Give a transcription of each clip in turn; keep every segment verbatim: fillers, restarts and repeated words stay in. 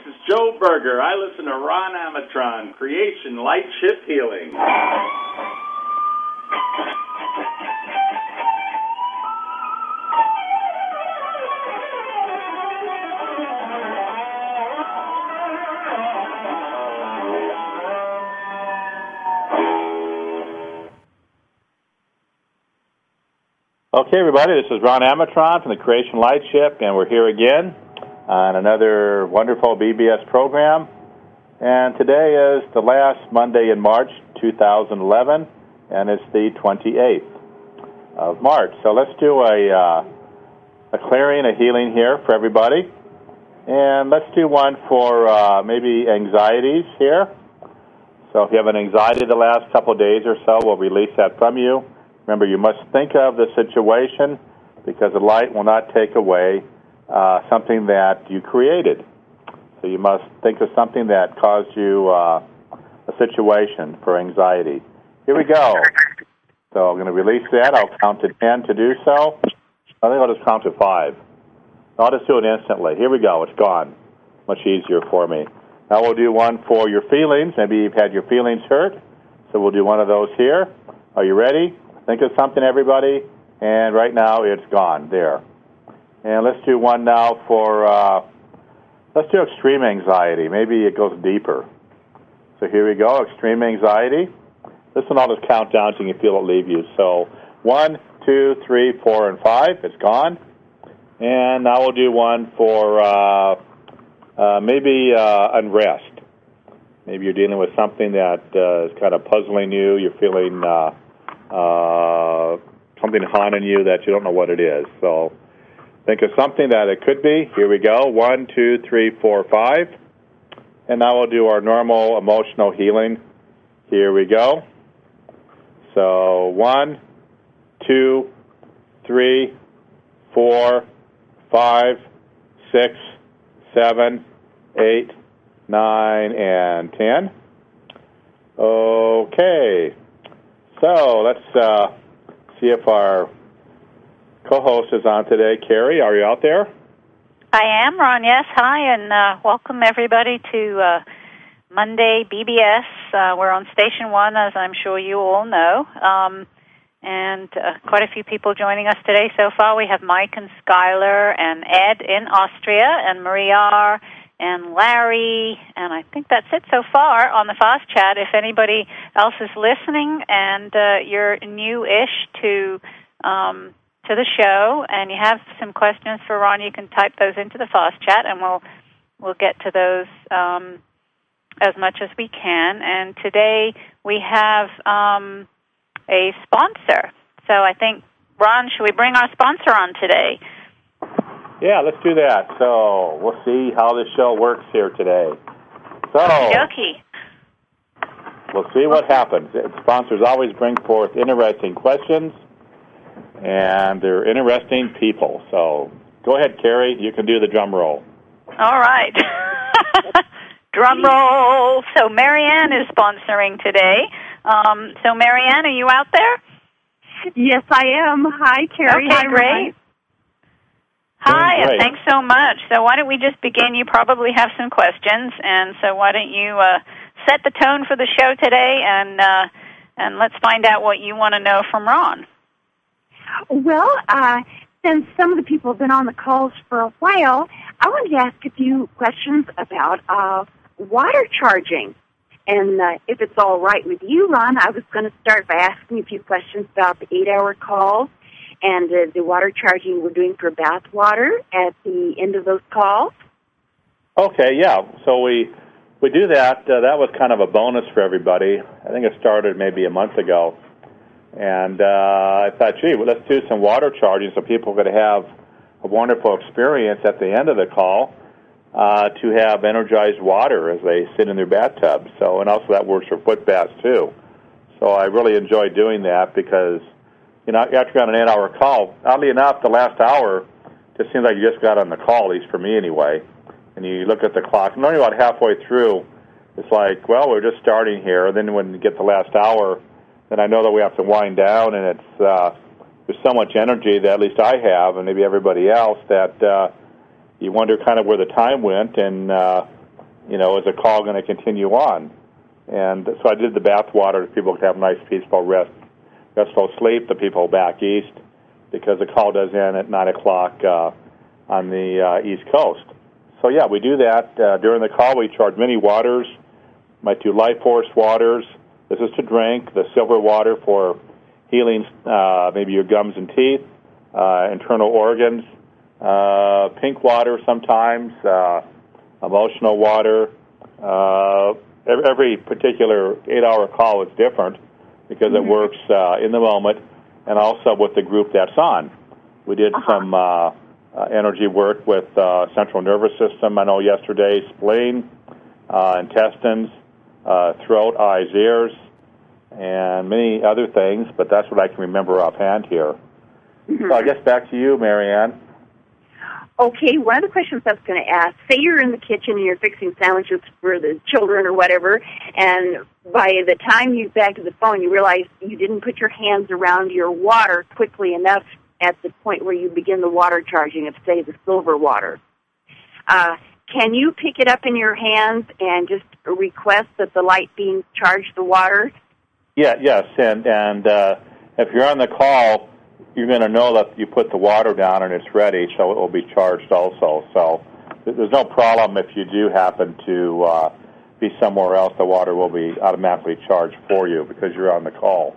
is Joe Berger. I listen to Ron Amatron, Creation Light Shift Healing. Okay, everybody, this is Ron Amatron from the Creation Light Ship, and we're here again on another wonderful B B S program. And today is the last Monday in March two thousand eleven, and it's the twenty-eighth of March. So let's do a, uh, a clearing, a healing here for everybody. And let's do one for uh, maybe anxieties here. So if you have an anxiety the last couple of days or so, we'll release that from you. Remember, you must think of the situation because the light will not take away uh, something that you created. So you must think of something that caused you uh, a situation for anxiety. Here we go. So I'm going to release that. I'll count to ten to do so. I think I'll just count to five. I'll just do it instantly. Here we go. It's gone. Much easier for me. Now we'll do one for your feelings. Maybe you've had your feelings hurt. So we'll do one of those here. Are you ready? Think of something, everybody, and right now it's gone. There. And let's do one now for, uh, let's do extreme anxiety. Maybe it goes deeper. So here we go, extreme anxiety. This one I'll just count down so you can feel it leave you. So one, two, three, four, and five. It's gone. And now we'll do one for uh, uh, maybe uh, unrest. Maybe you're dealing with something that uh, is kind of puzzling you. You're feeling Uh, Uh, something haunting you that you don't know what it is. So think of something that it could be. Here we go. One, two, three, four, five. And now we'll do our normal emotional healing. Here we go. So one, two, three, four, five, six, seven, eight, nine, and ten. Okay. So let's uh, see if our co-host is on today. Carrie, are you out there? I am, Ron, yes. Hi, and uh, welcome everybody to uh, Monday B B S. Uh, we're on Station one, as I'm sure you all know. Um, and uh, quite a few people joining us today so far. We have Mike and Skylar and Ed in Austria and Maria R., and Larry, and I think that's it so far on the Fast Chat. If anybody else is listening and uh, you're new-ish to um, to the show and you have some questions for Ron, you can type those into the Fast Chat, and we'll we'll get to those um, as much as we can. And today we have um, a sponsor. So I think, Ron, should we bring our sponsor on today? Yeah, let's do that. So we'll see how this show works here today. So Okey-dokey. We'll see what happens. Sponsors always bring forth interesting questions, and they're interesting people. So go ahead, Carrie. You can do the drum roll. All right. Drum roll. So Marianne is sponsoring today. Um, so Marianne, are you out there? Yes, I am. Hi, Carrie. Okay, Hi, great. Ryan. Hi, and thanks so much. So why don't we just begin? You probably have some questions, and so why don't you uh, set the tone for the show today, and uh, and let's find out what you want to know from Ron. Well, uh, since some of the people have been on the calls for a while, I wanted to ask a few questions about uh, water charging. And uh, if it's all right with you, Ron, I was going to start by asking a few questions about the eight-hour calls and uh, the water charging we're doing for bath water at the end of those calls. Okay, yeah. So we we do that. Uh, that was kind of a bonus for everybody. I think it started maybe a month ago. And uh, I thought, gee, well, let's do some water charging so people could have a wonderful experience at the end of the call uh, to have energized water as they sit in their bathtub. So, and also that works for foot baths, too. So I really enjoy doing that because, you know, after you got an eight-hour call, oddly enough, the last hour just seems like you just got on the call, at least for me anyway. And you look at the clock, and only about halfway through, it's like, well, we're just starting here. And then when you get the last hour, then I know that we have to wind down, and it's uh, there's so much energy that at least I have, and maybe everybody else, that uh, you wonder kind of where the time went. And uh, you know, is the call going to continue on? And so I did the bath water. People could have a nice, peaceful rest, restful sleep. The people back east, because the call does end at nine o'clock uh, on the uh, East Coast. So yeah, we do that uh, during the call. We charge many waters. Might do Life Force waters. This is to drink. The silver water for healing, uh, maybe your gums and teeth, uh, internal organs. Uh, pink water sometimes. Uh, emotional water. Uh, every, every particular eight-hour call is different because mm-hmm. it works uh, in the moment and also with the group that's on. We did uh-huh. some uh, uh, energy work with uh, central nervous system. I know yesterday, spleen, uh, intestines, uh, throat, eyes, ears, and many other things, but that's what I can remember offhand here. Mm-hmm. So I guess back to you, Marianne. Okay, one of the questions I was going to ask, say you're in the kitchen and you're fixing sandwiches for the children or whatever, and by the time you back to the phone, you realize you didn't put your hands around your water quickly enough at the point where you begin the water charging of, say, the silver water. Uh, can you pick it up in your hands and just request that the light being charge the water? Yeah, yes, and, and uh, if you're on the call, you're going to know that you put the water down and it's ready, so it will be charged also. So there's no problem if you do happen to uh, be somewhere else. The water will be automatically charged for you because you're on the call.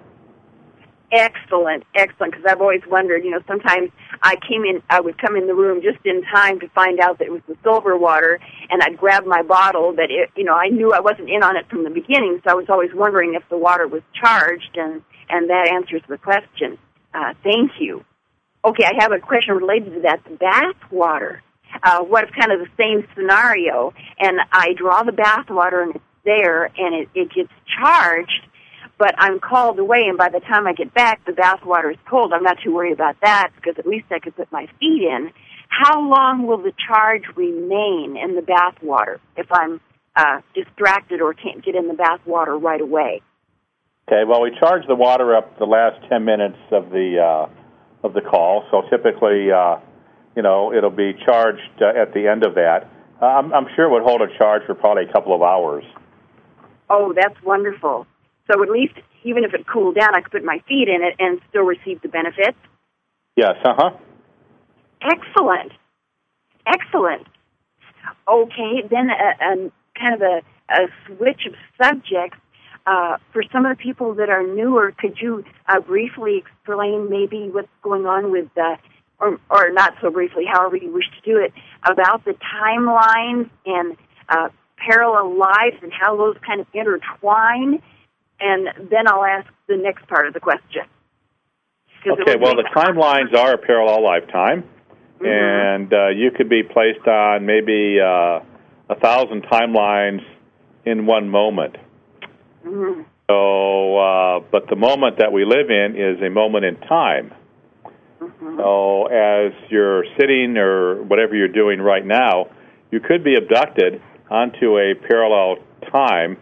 Excellent, excellent, because I've always wondered, you know, sometimes I came in, I would come in the room just in time to find out that it was the silver water, and I'd grab my bottle, but, it, you know, I knew I wasn't in on it from the beginning, so I was always wondering if the water was charged, and, and that answers the question. Uh, thank you. Okay, I have a question related to that, the bath water. Uh, what if kind of the same scenario, and I draw the bath water and it's there, and it, it gets charged, but I'm called away, and by the time I get back, the bath water is cold. I'm not too worried about that, because at least I could put my feet in. How long will the charge remain in the bath water if I'm uh, distracted or can't get in the bath water right away? Okay, well, we charge the water up the last ten minutes of the uh, of the call, so typically, uh, you know, it'll be charged uh, at the end of that. Uh, I'm, I'm sure it would hold a charge for probably a couple of hours. Oh, that's wonderful. So at least, even if it cooled down, I could put my feet in it and still receive the benefits? Yes, uh-huh. Excellent. Excellent. Okay, then a, a kind of a, a switch of subjects. Uh, for some of the people that are newer, could you uh, briefly explain maybe what's going on with, uh, or, or not so briefly, however you wish to do it, about the timelines and uh, parallel lives and how those kind of intertwine? And then I'll ask the next part of the question. Okay, well, the timelines are a parallel lifetime, mm-hmm. and uh, you could be placed on maybe uh, a thousand timelines in one moment. Mm-hmm. So, uh, but the moment that we live in is a moment in time. Mm-hmm. So as you're sitting or whatever you're doing right now, you could be abducted onto a parallel time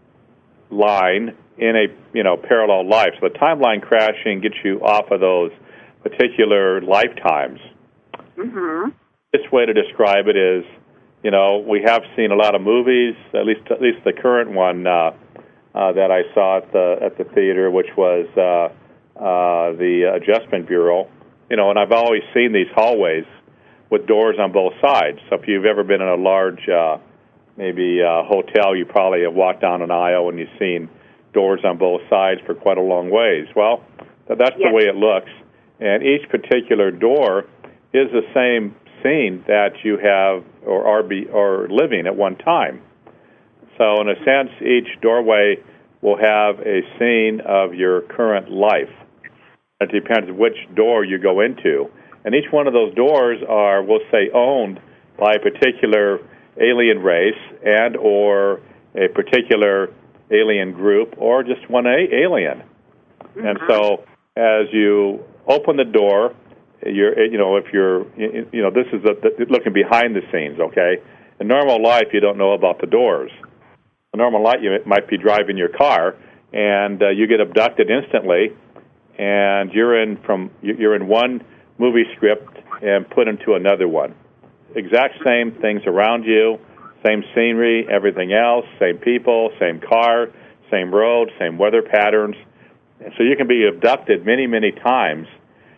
line in a, you know, parallel life. So the timeline crashing gets you off of those particular lifetimes. Mm-hmm. This way to describe it is, you know, we have seen a lot of movies, at least at least the current one uh, uh, that I saw at the at the theater, which was uh, uh, the Adjustment Bureau. You know, and I've always seen these hallways with doors on both sides. So if you've ever been in a large, uh, maybe uh, hotel, you probably have walked down an aisle and you've seen doors on both sides for quite a long ways. Well, that's yes. the way it looks. And each particular door is the same scene that you have or are be, or living at one time. So in a sense, each doorway will have a scene of your current life. It depends which door you go into. And each one of those doors are, we'll say, owned by a particular alien race and or a particular alien group or just one a- alien. Mm-hmm. And so as you open the door, you're, you know, if you're, you know, this is the, the, looking behind the scenes, okay? In normal life, you don't know about the doors. In normal life, you might be driving your car, and uh, you get abducted instantly, and you're in from you're in one movie script and put into another one. Exact same things around you, same scenery, everything else, same people, same car, same road, same weather patterns. And so you can be abducted many, many times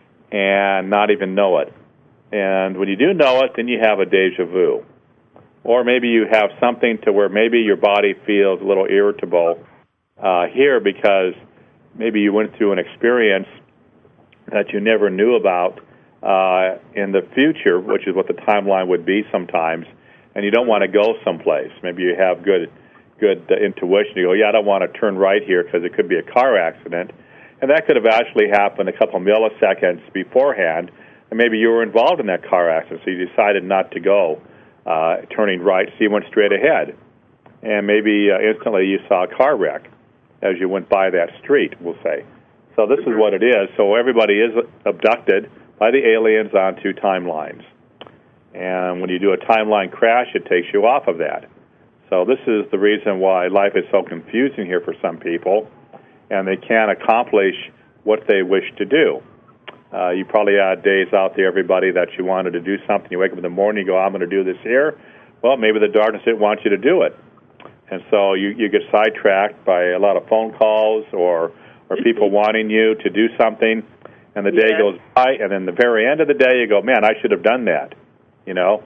and not even know it. And when you do know it, then you have a deja vu. Or maybe you have something to where maybe your body feels a little irritable uh, here because maybe you went through an experience that you never knew about uh, in the future, which is what the timeline would be sometimes, and you don't want to go someplace. Maybe you have good good uh, intuition. You go, yeah, I don't want to turn right here because it could be a car accident. And that could have actually happened a couple milliseconds beforehand, and maybe you were involved in that car accident, so you decided not to go uh, turning right, so you went straight ahead. And maybe uh, instantly you saw a car wreck as you went by that street, we'll say. So this is what it is. So everybody is abducted by the aliens onto timelines. And when you do a timeline crash, it takes you off of that. So this is the reason why life is so confusing here for some people, and they can't accomplish what they wish to do. Uh, you probably had days out there, everybody, that you wanted to do something. You wake up in the morning, you go, I'm going to do this here. Well, maybe the darkness didn't want you to do it. And so you, you get sidetracked by a lot of phone calls or, or people wanting you to do something, and the day yes. goes by, and then the very end of the day you go, man, I should have done that, you know.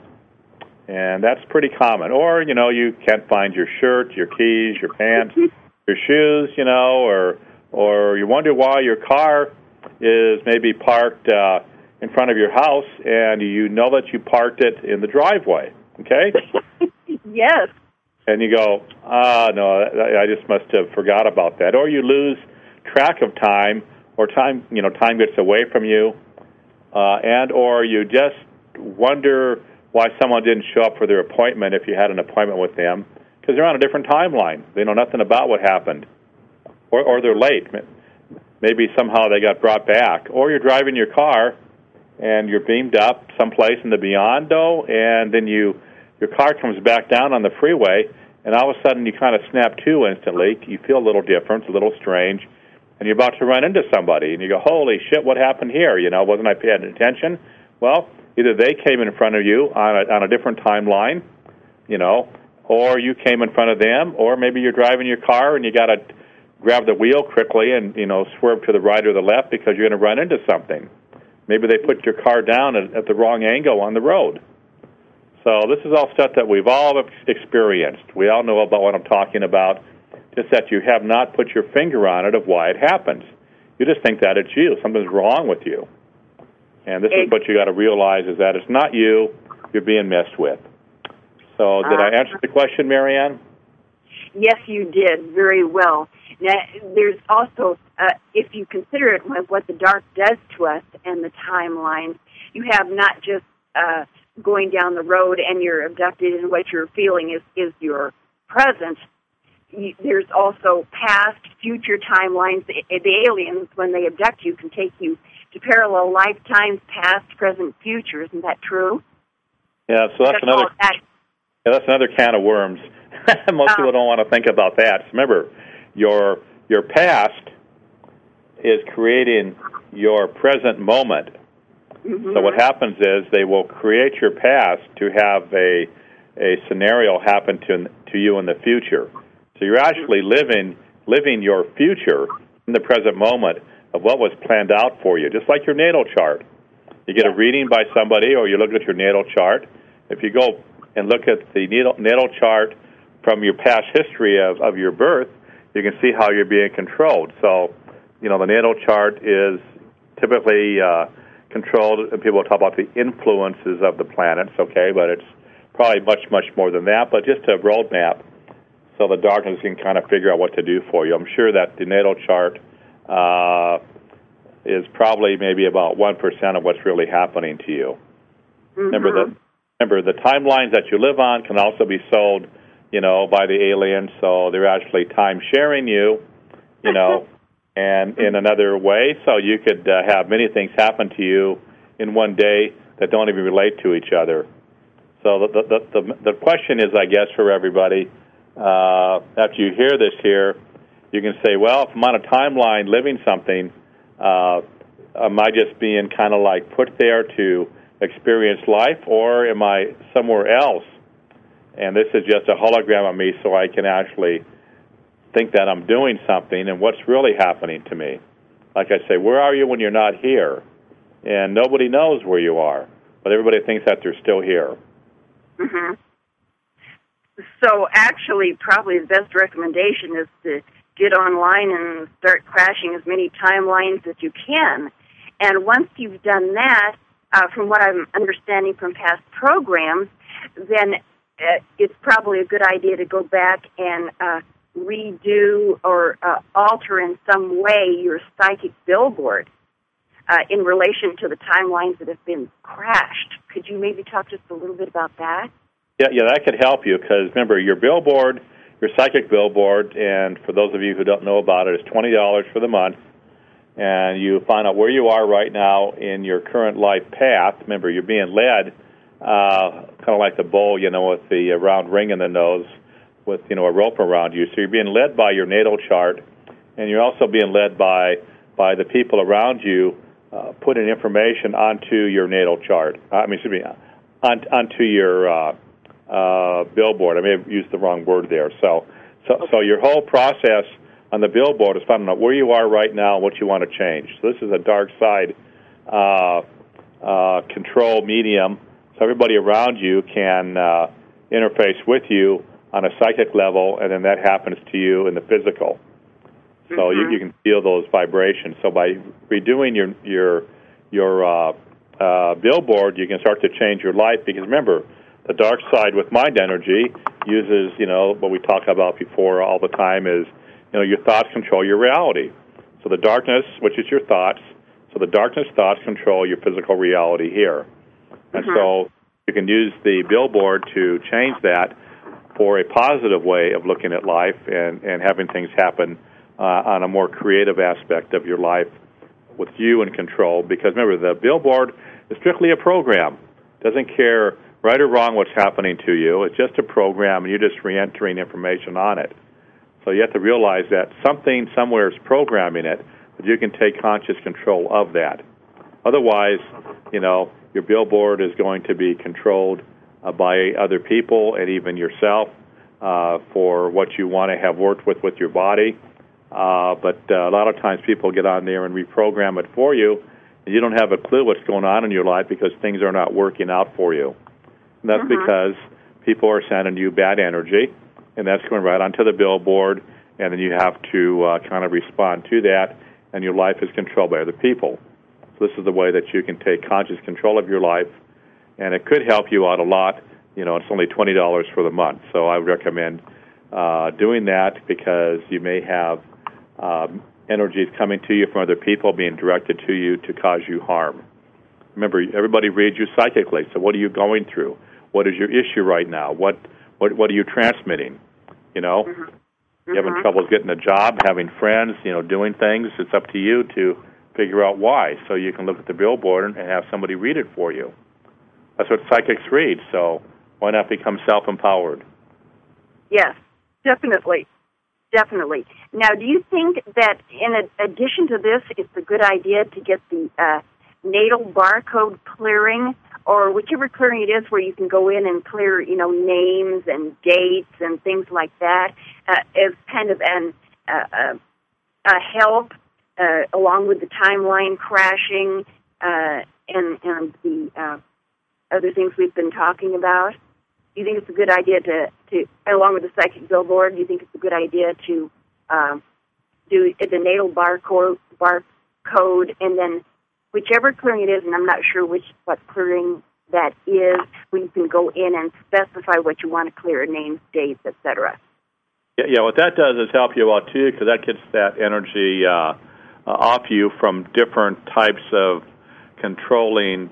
And that's pretty common. Or, you know, you can't find your shirt, your keys, your pants, your shoes, you know, or or you wonder why your car is maybe parked uh, in front of your house, and you know that you parked it in the driveway, okay? Yes. And you go, ah, no, I just must have forgot about that. Or you lose track of time, or time, you know, time gets away from you, uh, and or you just wonder why someone didn't show up for their appointment if you had an appointment with them, because they're on a different timeline. They know nothing about what happened. Or, or they're late. Maybe somehow they got brought back. Or you're driving your car, and you're beamed up someplace in the beyond, though, and then you your car comes back down on the freeway, and all of a sudden you kind of snap to instantly. You feel a little different, a little strange, and you're about to run into somebody, and you go, holy shit, what happened here? You know, wasn't I paying attention? Well, either they came in front of you on a, on a different timeline, you know, or you came in front of them, or maybe you're driving your car and you got to grab the wheel quickly and, you know, swerve to the right or the left because you're going to run into something. Maybe they put your car down at, at the wrong angle on the road. So this is all stuff that we've all experienced. We all know about what I'm talking about, just that you have not put your finger on it of why it happens. You just think that it's you. Something's wrong with you. And this is what you got to realize is that it's not you, you're being messed with. So did uh, I answer the question, Marianne? Yes, you did very well. Now, there's also, uh, if you consider it what the dark does to us and the timeline, you have not just uh, going down the road and you're abducted and what you're feeling is, is your present. You, there's also past, future timelines. The, the aliens, when they abduct you, can take you to parallel lifetimes, past, present, future. Isn't that true? Yeah, so that's, that's another that. yeah, that's another can of worms. Most um, people don't want to think about that. Remember, your your past is creating your present moment. Mm-hmm. So what happens is they will create your past to have a a scenario happen to to you in the future. So you're actually living living your future in the present moment of what was planned out for you, just like your natal chart. You get a reading by somebody, or you look at your natal chart. If you go and look at the natal, natal chart from your past history of, of your birth, you can see how you're being controlled. So, you know, the natal chart is typically uh, controlled, and people talk about the influences of the planets, okay, but it's probably much, much more than that, but just a roadmap so the darkness can kind of figure out what to do for you. I'm sure that the natal chart uh, is probably maybe about one percent of what's really happening to you. Mm-hmm. Remember, the, remember, the timelines that you live on can also be sold, you know, by the aliens, so they're actually time-sharing you, you know, and in another way, so you could uh, have many things happen to you in one day that don't even relate to each other. So the the the, the question is, I guess, for everybody, uh, after you hear this here, you can say, well, if I'm on a timeline living something, uh, am I just being kind of like put there to experience life, or am I somewhere else and this is just a hologram of me so I can actually think that I'm doing something and what's really happening to me. Like I say, where are you when you're not here? And nobody knows where you are, but everybody thinks that they're still here. Mm-hmm. So actually, probably the best recommendation is to get online and start crashing as many timelines as you can. And once you've done that, uh, from what I'm understanding from past programs, then uh, it's probably a good idea to go back and uh, redo or uh, alter in some way your psychic billboard uh, in relation to the timelines that have been crashed. Could you maybe talk just a little bit about that? Yeah, yeah, that could help you because, remember, your billboard, your psychic billboard, and for those of you who don't know about it, is twenty dollars for the month, and you find out where you are right now in your current life path. Remember, you're being led uh, kind of like the bull, you know, with the uh, round ring in the nose with, you know, a rope around you. So you're being led by your natal chart, and you're also being led by, by the people around you uh, putting information onto your natal chart. I mean, excuse me, on, onto your... Uh, Uh, billboard. I may have used the wrong word there. So, so, so your whole process on the billboard is finding out where you are right now, what you want to change. So this is a dark side uh, uh, control medium. So everybody around you can uh, interface with you on a psychic level, and then that happens to you in the physical. So mm-hmm. you, you can feel those vibrations. So by redoing your your your uh, uh, billboard, you can start to change your life. Because remember, the dark side with mind energy uses, you know, what we talk about before all the time is, you know, your thoughts control your reality. So the darkness, which is your thoughts, so the darkness thoughts control your physical reality here. And mm-hmm. so you can use the billboard to change that for a positive way of looking at life and, and having things happen uh, on a more creative aspect of your life with you in control. Because remember, the billboard is strictly a program. It doesn't care right or wrong what's happening to you. It's just a program, and you're just re-entering information on it. So you have to realize that something somewhere is programming it, but you can take conscious control of that. Otherwise, you know, your billboard is going to be controlled uh, by other people and even yourself uh, for what you want to have worked with with your body. Uh, but uh, a lot of times people get on there and reprogram it for you, and you don't have a clue what's going on in your life because things are not working out for you. And that's mm-hmm. because people are sending you bad energy, and that's going right onto the billboard, and then you have to uh, kind of respond to that, and your life is controlled by other people. So this is the way that you can take conscious control of your life, and it could help you out a lot. You know, it's only twenty dollars for the month, so I would recommend uh, doing that because you may have um, energies coming to you from other people being directed to you to cause you harm. Remember, everybody reads you psychically, so what are you going through? What is your issue right now? What what what are you transmitting? You know, mm-hmm. you having mm-hmm. trouble getting a job, having friends, you know, doing things. It's up to you to figure out why. So you can look at the billboard and have somebody read it for you. That's what psychics read. So why not become self-empowered? Yes, definitely, definitely. Now, do you think that in addition to this, it's a good idea to get the uh, natal barcode clearing, or whichever clearing it is where you can go in and clear, you know, names and dates and things like that, uh, as kind of an uh, a help uh, along with the timeline crashing uh, and, and the uh, other things we've been talking about? Do you think it's a good idea to, to along with the psychic billboard, do you think it's a good idea to uh, do the natal barcode, barcode and then whichever clearing it is, and I'm not sure which what clearing that is, where you can go in and specify what you want to clear, names, dates, et cetera. Yeah, yeah, what that does is help you out, too, because that gets that energy uh, uh, off you from different types of controlling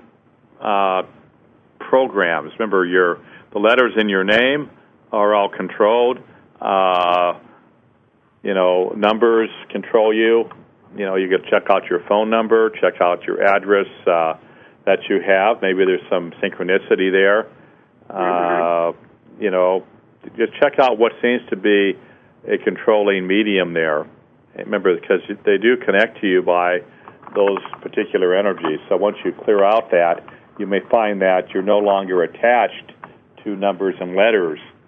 uh, programs. Remember, your the letters in your name are all controlled. Uh, you know, numbers control you. You know, you could check out your phone number, check out your address uh, that you have. Maybe there's some synchronicity there. Uh, you know, just check out what seems to be a controlling medium there. Remember, because they do connect to you by those particular energies. So once you clear out that, you may find that you're no longer attached to numbers and letters.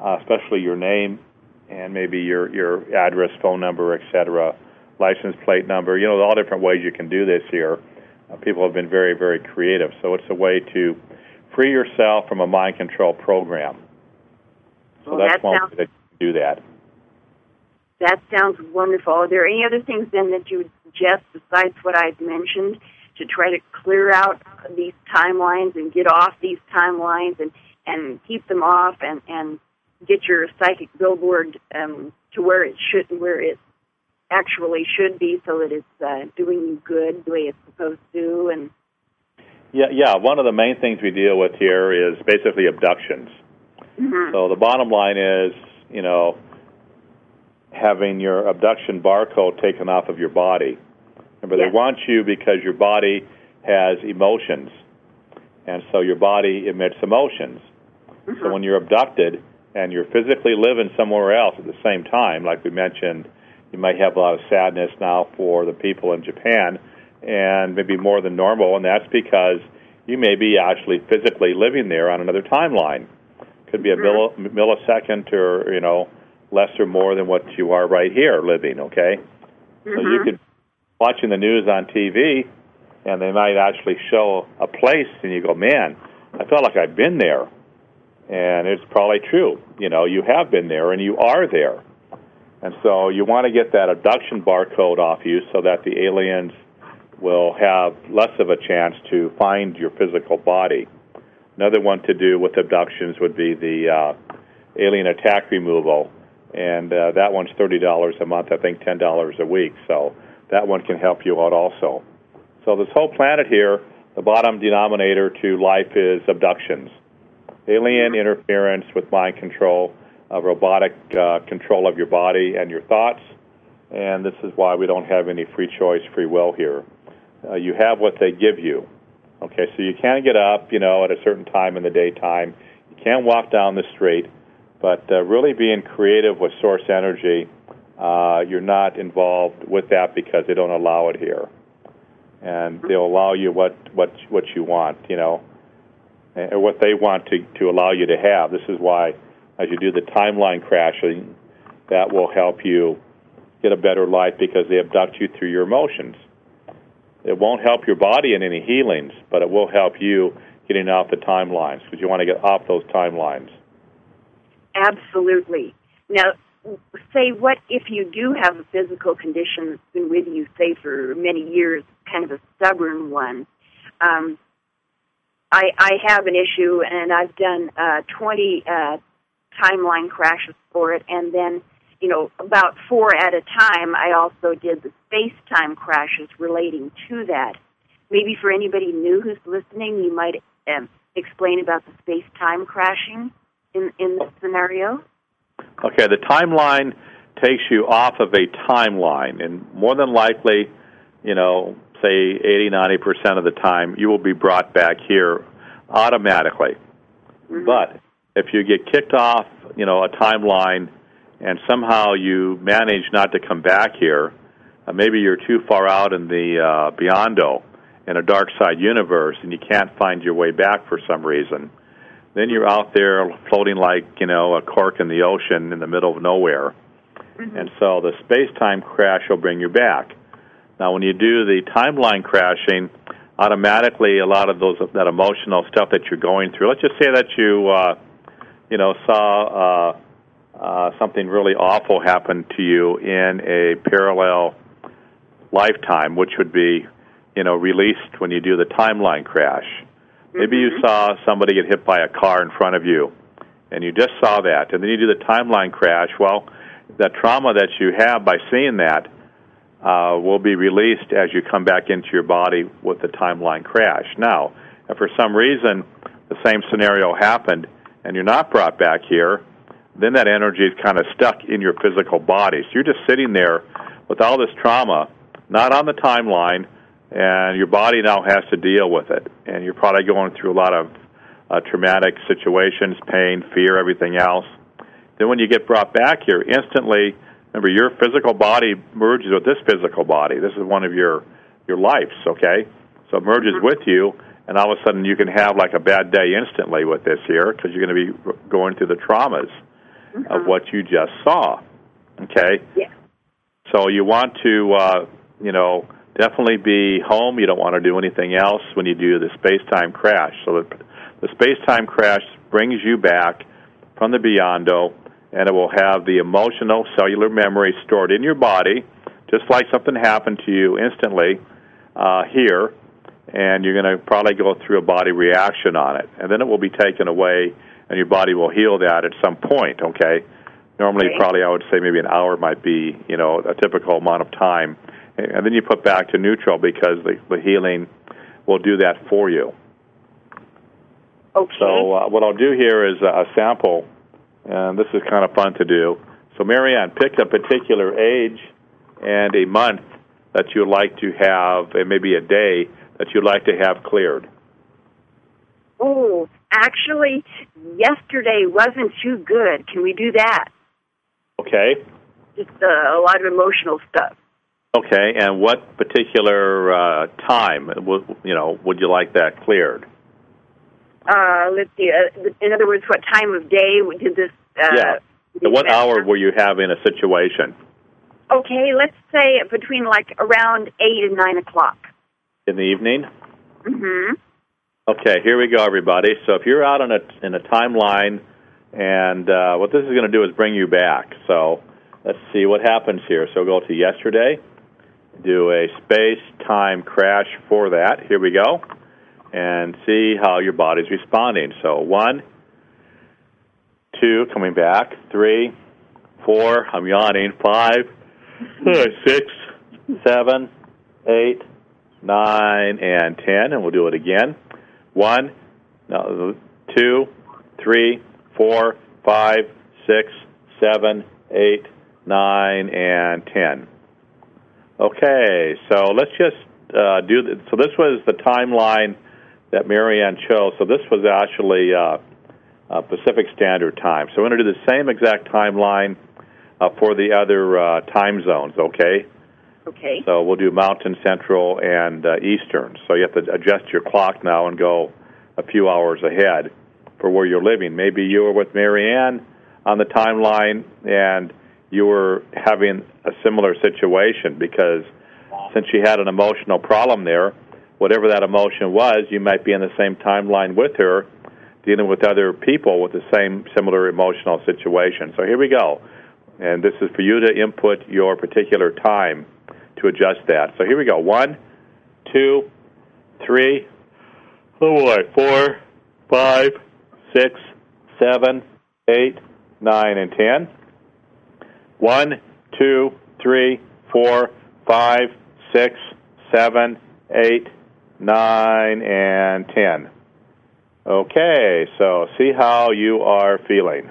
uh, especially your name and maybe your, your address, phone number, et cetera, license plate number. You know, all different ways you can do this here. Uh, people have been very, very creative. So it's a way to free yourself from a mind control program. So well, that's that one sounds, way that you can do that. That sounds wonderful. Are there any other things then that you would suggest besides what I've mentioned to try to clear out these timelines and get off these timelines and, and keep them off and, and get your psychic billboard um, to where it should, where it actually should be, so that it's uh, doing you good the way it's supposed to? And yeah, yeah. One of the main things we deal with here is basically abductions. Mm-hmm. So the bottom line is, you know, having your abduction barcode taken off of your body. Remember, yes. They want you because your body has emotions, and so your body emits emotions. Mm-hmm. So when you're abducted and you're physically living somewhere else at the same time, like we mentioned, you might have a lot of sadness now for the people in Japan, and maybe more than normal, and that's because you may be actually physically living there on another timeline. Could be a milli- millisecond or, you know, less or more than what you are right here living, okay? Mm-hmm. So you could be watching the news on T V, and they might actually show a place, and you go, man, I felt like I've been there. And it's probably true. You know, you have been there, and you are there. And so you want to get that abduction barcode off you so that the aliens will have less of a chance to find your physical body. Another one to do with abductions would be the uh, alien attack removal, and uh, that one's thirty dollars a month, I think ten dollars a week, so that one can help you out also. So this whole planet here, the bottom denominator to life is abductions. Alien interference with mind control, uh, robotic uh, control of your body and your thoughts, and this is why we don't have any free choice, free will here. Uh, you have what they give you. Okay, so you can't get up, you know, at a certain time in the daytime. You can't walk down the street, but uh, really being creative with source energy, uh, you're not involved with that because they don't allow it here. And they'll allow you what, what, what you want, you know, or what they want to, to allow you to have. This is why, as you do the timeline crashing, that will help you get a better life because they abduct you through your emotions. It won't help your body in any healings, but it will help you getting off the timelines because you want to get off those timelines. Absolutely. Now, say what if you do have a physical condition that's been with you, say, for many years, kind of a stubborn one. Um, I, I have an issue, and I've done uh, twenty uh, timeline crashes for it, and then, you know, about four at a time, I also did the space-time crashes relating to that. Maybe for anybody new who's listening, you might um, explain about the space-time crashing in, in this scenario. Okay, the timeline takes you off of a timeline, and more than likely, you know, say eighty, ninety percent of the time, you will be brought back here automatically. Mm-hmm. But if you get kicked off, you know, a timeline, and somehow you manage not to come back here, uh, maybe you're too far out in the uh, Beyond-o, in a dark side universe, and you can't find your way back for some reason, then you're out there floating like, you know, a cork in the ocean in the middle of nowhere. Mm-hmm. And so the space-time crash will bring you back. Now, when you do the timeline crashing, automatically a lot of those that emotional stuff that you're going through, let's just say that you, uh, you know, saw uh, uh, something really awful happen to you in a parallel lifetime, which would be, you know, released when you do the timeline crash. Maybe you saw somebody get hit by a car in front of you, and you just saw that, and then you do the timeline crash. Well, that trauma that you have by seeing that uh, will be released as you come back into your body with the timeline crash. Now, if for some reason the same scenario happened and you're not brought back here, then that energy is kind of stuck in your physical body. So you're just sitting there with all this trauma, not on the timeline, and your body now has to deal with it. And you're probably going through a lot of uh, traumatic situations, pain, fear, everything else. Then when you get brought back here, instantly, remember, your physical body merges with this physical body. This is one of your, your lives, okay? So it merges with you, and all of a sudden you can have like a bad day instantly with this here because you're going to be going through the traumas. mm-hmm. of what you just saw. Okay? Yeah. So you want to, uh, you know, definitely be home. You don't want to do anything else when you do the space-time crash. So the, the space-time crash brings you back from the beyond-o, and it will have the emotional cellular memory stored in your body, just like something happened to you instantly uh, here, and you're going to probably go through a body reaction on it. And then it will be taken away, and your body will heal that at some point, okay? Normally, okay. probably I would say maybe an hour might be, you know, a typical amount of time. And then you put back to neutral because the, the healing will do that for you. Okay. So uh, what I'll do here is a sample, and this is kind of fun to do. So, Marianne, pick a particular age and a month that you'd like to have, and maybe a day that you'd like to have cleared. Oh, actually, yesterday wasn't too good. Can we do that? Okay. Just uh, a lot of emotional stuff. Okay, and what particular uh, time, would, you know, would you like that cleared? Uh, let's see. Uh, in other words, what time of day did this? Uh, yeah. So what hour were you having a situation? Okay, let's say between like around eight and nine o'clock. In the evening? Mm-hmm. Okay, here we go, everybody. So if you're out on a in a timeline, and uh, what this is going to do is bring you back. So let's see what happens here. So go to yesterday, do a space-time crash for that. Here we go, and see how your body's responding. So one, two, coming back, three, four, I'm yawning, five, six, seven, eight, nine, and ten, and we'll do it again. One, no, two, three, four, five, six, seven, eight, nine, and ten. Okay, so let's just uh, do. The, so this was the timeline that Marianne chose. So this was actually uh, uh, Pacific Standard Time. So we're going to do the same exact timeline uh, for the other uh, time zones. Okay. Okay. So we'll do Mountain, Central, and uh, Eastern. So you have to adjust your clock now and go a few hours ahead for where you're living. Maybe you were with Marianne on the timeline and you were having a similar situation because since she had an emotional problem there, whatever that emotion was, you might be in the same timeline with her, dealing with other people with the same similar emotional situation. So here we go. And this is for you to input your particular time to adjust that. So here we go. One, two, three, oh boy, four, five, six, seven, eight, nine, and ten. One, two, three, four, five, six, seven, eight, nine, and ten. Okay, so see how you are feeling.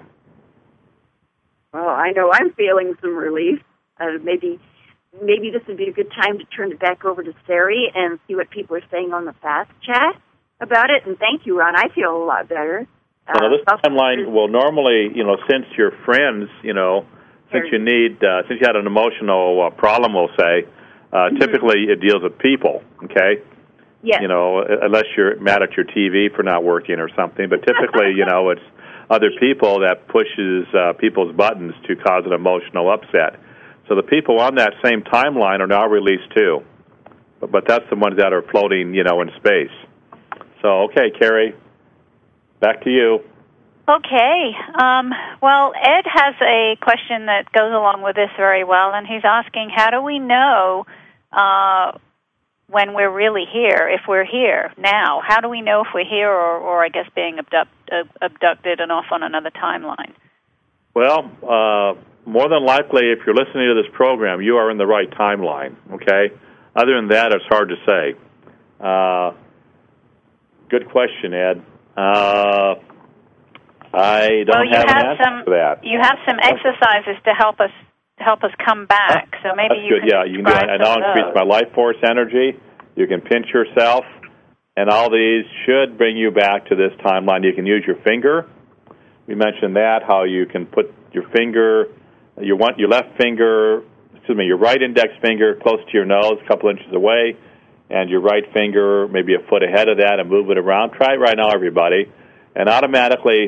Well, I know I'm feeling some relief. Uh, maybe maybe this would be a good time to turn it back over to Sari and see what people are saying on the fast chat about it. And thank you, Ron. I feel a lot better. Uh, well, this timeline will normally, you know, since you're friends, you know, since you need, uh, since you had an emotional uh, problem, we'll say, uh, mm-hmm. typically it deals with people, okay? Yes. You know, unless you're mad at your T V for not working or something. But typically, you know, it's other people that pushes uh, people's buttons to cause an emotional upset. So the people on that same timeline are now released too. But, but that's the ones that are floating, you know, in space. So, okay, Carrie, back to you. Okay. Um, well, Ed has a question that goes along with this very well, and he's asking, how do we know uh, when we're really here, if we're here now? How do we know if we're here or, or I guess, being abduct, uh, abducted and off on another timeline? Well, uh, more than likely, if you're listening to this program, you are in the right timeline, okay? Other than that, it's hard to say. Uh, good question, Ed. Uh, I don't well, you have, have an answer some, for that. You have some exercises to help us to help us come back. So maybe That's you good. can Yeah, you can do it. And I'll increase my life force energy. You can pinch yourself, and all these should bring you back to this timeline. You can use your finger. We mentioned that, how you can put your finger, your one, your left finger, excuse me, your right index finger close to your nose, a couple inches away, and your right finger maybe a foot ahead of that and move it around. Try it right now, everybody, and automatically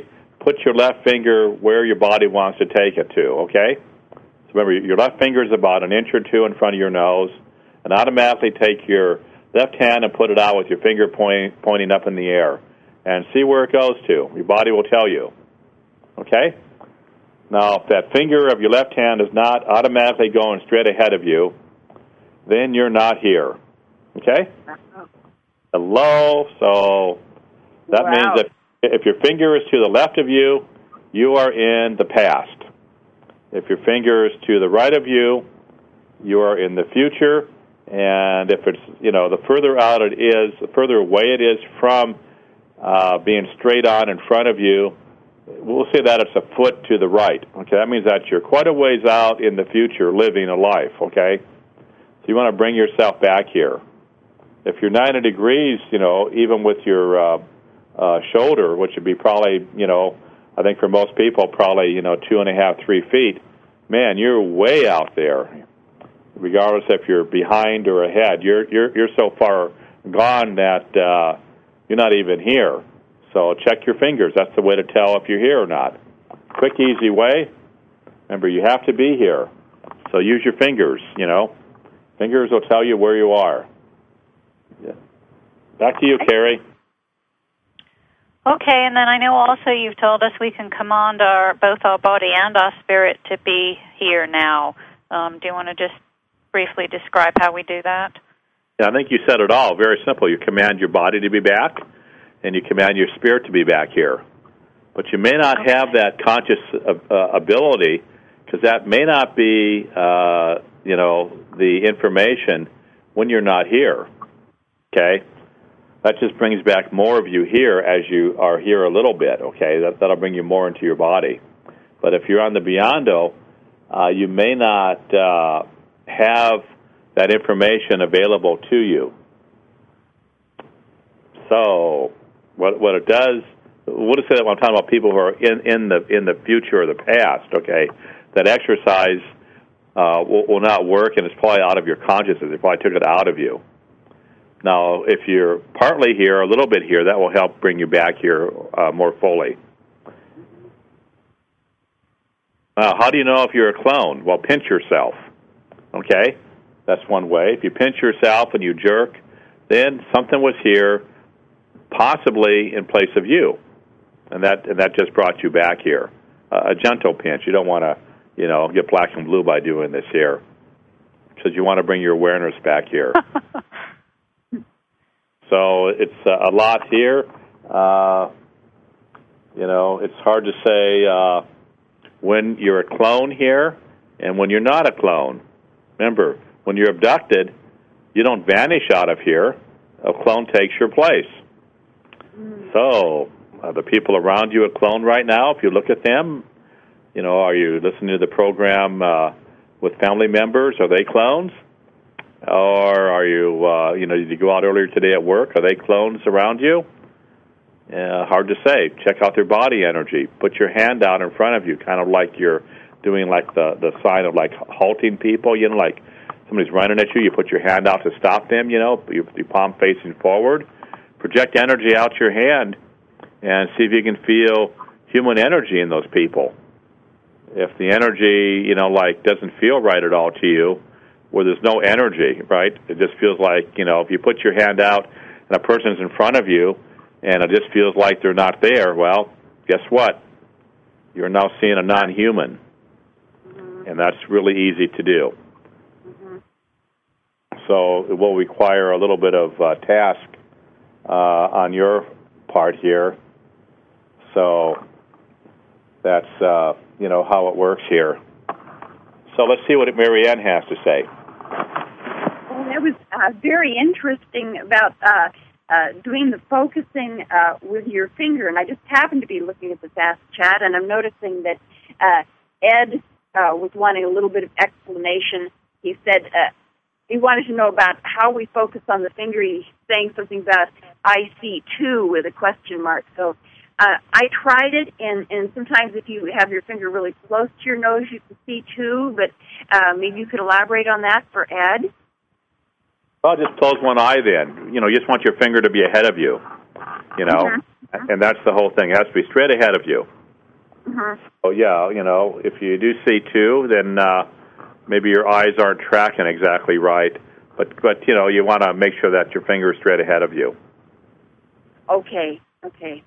put your left finger where your body wants to take it to, okay? So remember, your left finger is about an inch or two in front of your nose, and automatically take your left hand and put it out with your finger point, pointing up in the air, and see where it goes to. Your body will tell you, okay? Now, if that finger of your left hand is not automatically going straight ahead of you, then you're not here, okay? Hello, so that Wow. means that if your finger is to the left of you, you are in the past. If your finger is to the right of you, you are in the future. And if it's, you know, the further out it is, the further away it is from uh, being straight on in front of you, we'll say that it's a foot to the right. Okay, that means that you're quite a ways out in the future living a life, okay? So you want to bring yourself back here. If you're ninety degrees, you know, even with your uh, uh, shoulder, which would be probably, you know, I think for most people, probably, you know, two and a half, three feet, man, you're way out there. Regardless if you're behind or ahead, you're you're you're so far gone that uh, you're not even here. So check your fingers. That's the way to tell if you're here or not. Quick, easy way. Remember, you have to be here. So use your fingers. You know, fingers will tell you where you are. Yeah. Back to you, Carrie. Okay, and then I know also you've told us we can command our both our body and our spirit to be here now. Um, do you want to just briefly describe how we do that? Yeah, I think you said it all. Very simple. You command your body to be back, and you command your spirit to be back here. But you may not okay. have that conscious uh, ability, because that may not be, uh, you know, the information when you're not here. Okay? That just brings back more of you here as you are here a little bit, okay? That, that'll bring you more into your body. But if you're on the Beyond-O, uh, you may not uh, have that information available to you. So what what it does, we'll just say that when I'm talking about people who are in, in the in the future or the past, okay, that exercise uh, will, will not work, and it's probably out of your consciousness. It probably took it out of you. Now, if you're partly here, a little bit here, that will help bring you back here uh, more fully. Uh, how do you know if you're a clone? Well, pinch yourself, okay? That's one way. If you pinch yourself and you jerk, then something was here, possibly in place of you, and that and that just brought you back here. Uh, a gentle pinch. You don't want to, you know, get black and blue by doing this here, because you want to bring your awareness back here. So it's uh, a lot here. Uh, you know, it's hard to say uh, when you're a clone here and when you're not a clone. Remember, when you're abducted, you don't vanish out of here. A clone takes your place. Mm. So are the people around you a clone right now? If you look at them, you know, are you listening to the program uh, with family members? Are they clones? Or are you, uh, you know, did you go out earlier today at work? Are they clones around you? Uh, hard to say. Check out their body energy. Put your hand out in front of you, kind of like you're doing like the, the sign of like halting people, you know, like somebody's running at you. You put your hand out to stop them, you know, your, your palm facing forward. Project energy out your hand and see if you can feel human energy in those people. If the energy, you know, like doesn't feel right at all to you, where there's no energy, right? It just feels like, you know, if you put your hand out and a person's in front of you and it just feels like they're not there, well, guess what? You're now seeing a non-human. Mm-hmm. And that's really easy to do. Mm-hmm. So it will require a little bit of uh, task uh, on your part here. So that's, uh, you know, how it works here. So let's see what Marianne has to say. Well, that was uh, very interesting about uh, uh, doing the focusing uh, with your finger. And I just happened to be looking at this Ask Chat, and I'm noticing that uh, Ed uh, was wanting a little bit of explanation. He said uh, he wanted to know about how we focus on the finger. He's saying something about I C two with a question mark. So uh, I tried it, and, and sometimes if you have your finger really close to your nose, you can see two, but uh, maybe you could elaborate on that for Ed. Well, just close one eye then. You know, you just want your finger to be ahead of you, you know, mm-hmm. and that's the whole thing. It has to be straight ahead of you. Mm-hmm. So, yeah, you know, if you do see two, then uh, maybe your eyes aren't tracking exactly right. But, but you know, you want to make sure that your finger is straight ahead of you. Okay, okay.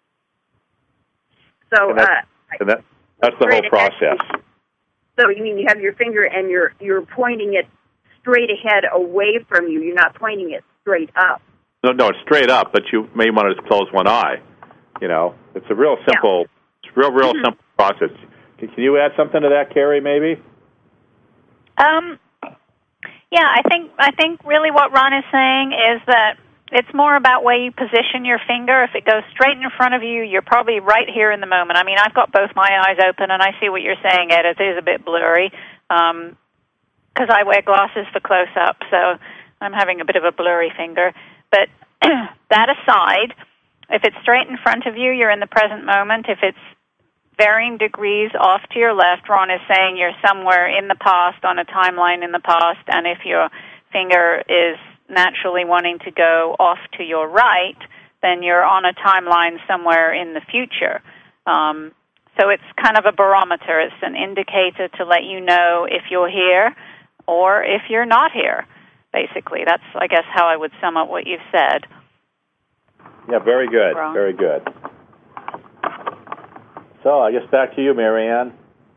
So, and that's, uh, and that, that's the whole process. Ahead. So you mean you have your finger and you're you're pointing it straight ahead away from you. You're not pointing it straight up. No, no, it's straight up, but you may want to just close one eye. You know, it's a real simple, yeah. it's real, real mm-hmm. simple process. Can, can you add something to that, Carrie, maybe? Um, yeah, I think I think really what Ron is saying is that it's more about where you position your finger. If it goes straight in front of you, you're probably right here in the moment. I mean, I've got both my eyes open, and I see what you're saying, Ed. It is a bit blurry because um, I wear glasses for close-up, so I'm having a bit of a blurry finger. But that aside, if it's straight in front of you, you're in the present moment. If it's varying degrees off to your left, Ron is saying you're somewhere in the past, on a timeline in the past, and if your finger is naturally wanting to go off to your right, then you're on a timeline somewhere in the future. Um, so it's kind of a barometer. It's an indicator to let you know if you're here or if you're not here, basically. That's, I guess, how I would sum up what you've said. Yeah, very good, Wrong. very good. So I guess back to you, Marianne.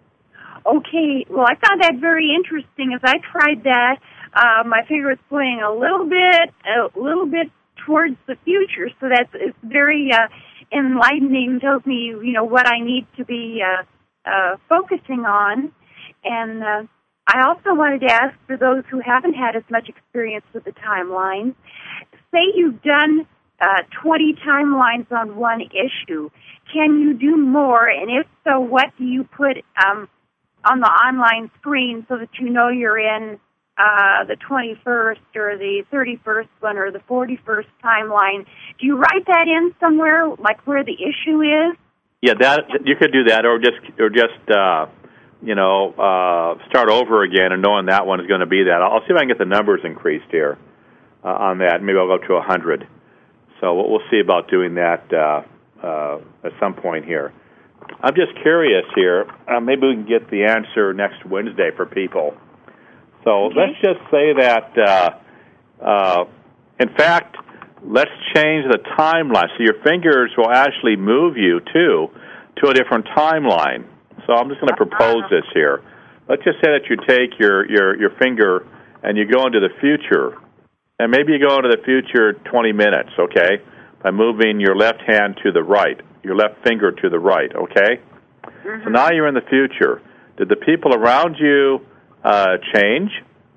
Okay, well, I found that very interesting. As I tried that, uh, my finger was pointing a little bit, a little bit towards the future. So that's it's very uh, enlightening. Tells me, you know, what I need to be uh, uh, focusing on. And uh, I also wanted to ask for those who haven't had as much experience with the timelines. Say you've done uh, twenty timelines on one issue. Can you do more? And if so, what do you put um, on the online screen so that you know you're in uh, the twenty-first or the thirty-first one or the forty-first timeline? Do you write that in somewhere, like where the issue is? Yeah, that you could do that, or just or just uh, you know uh, start over again, and knowing that one is going to be that. I'll see if I can get the numbers increased here uh, on that. Maybe I'll go up to a hundred. So we'll see about doing that uh, uh, at some point here. I'm just curious here. Uh, maybe we can get the answer next Wednesday for people. So okay. Let's just say that, uh, uh, in fact, let's change the timeline. So your fingers will actually move you, too, to a different timeline. So I'm just going to propose this here. Let's just say that you take your, your, your finger and you go into the future. And maybe you go into the future twenty minutes, okay, by moving your left hand to the right, your left finger to the right, okay? Mm-hmm. So now you're in the future. Did the people around you uh, change?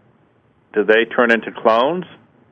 Did they turn into clones?